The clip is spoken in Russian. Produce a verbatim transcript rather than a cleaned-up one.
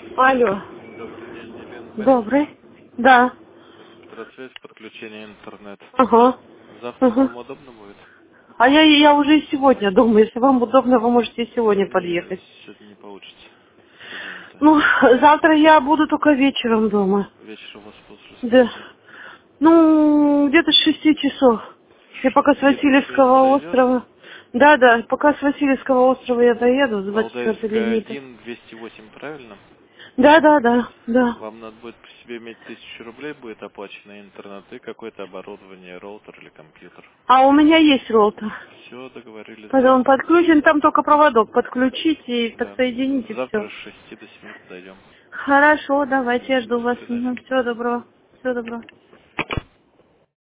Алло. Добрый день, Елена Борисовна. Добрый. Да. Электросвязь, подключение интернет. Ага. Завтра Ага. вам удобно будет? А я, я уже и сегодня думаю, если вам удобно, вы можете и сегодня Не, подъехать. сегодня не получится. Сегодня занято. Ну, завтра я буду только вечером дома. Вечер у вас после Да. скольки? Ну, где-то с шести часов. Я пока с Шести поезд Васильевского дойдет? острова. Да, да, пока с Васильевского острова я доеду, с двадцать четвёртой Валдайская линейки. один, двести восемь, правильно? Да, да, да, да. Вам надо будет при себе иметь тысячу рублей, будет оплачено интернет и какое-то оборудование, роутер или компьютер. А у меня есть роутер. Все, договорились Потом завтра. подключен, там только проводок подключить и Да. подсоединить и все. Завтра с шести до семи подойдем. Хорошо, давайте, я жду До вас. свидания. Всего доброго. Всего доброго.